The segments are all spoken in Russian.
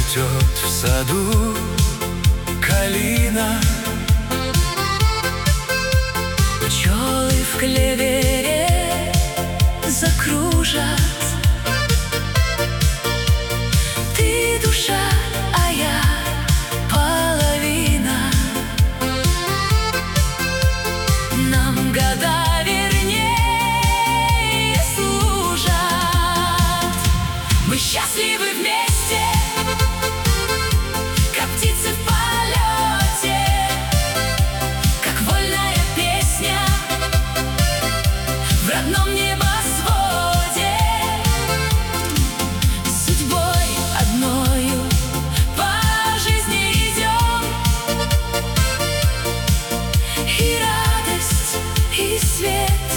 цветет в саду калина. Пчелы в клевере закружат. Ты душа, а я половина. Нам года вернее служат. Мы счастливы вместе, как птицы в полете, как вольная песня в родном небосводе. Судьбой одною по жизни идем, и радость, и свет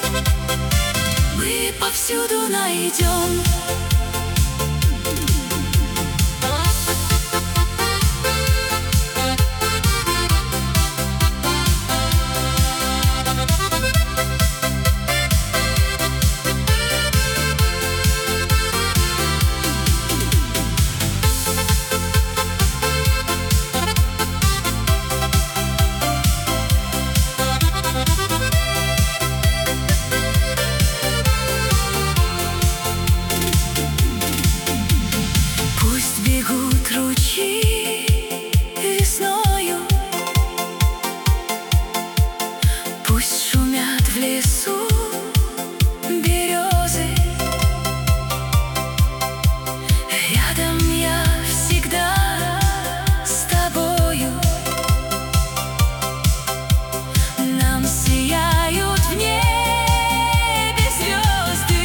мы повсюду найдем. Бегут ручьи весною, пусть шумят в лесу березы. Рядом я всегда с тобою. Нам сияют в небе звезды.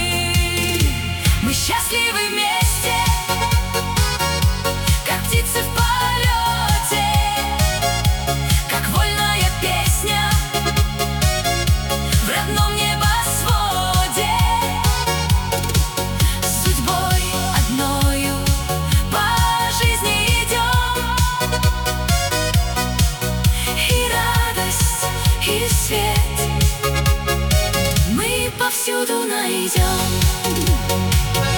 Мы счастливы вместе, как птицы в полете, как вольная песня в родном небосводе. Судьбой одною по жизни идем, и радость, и свет мы повсюду найдем.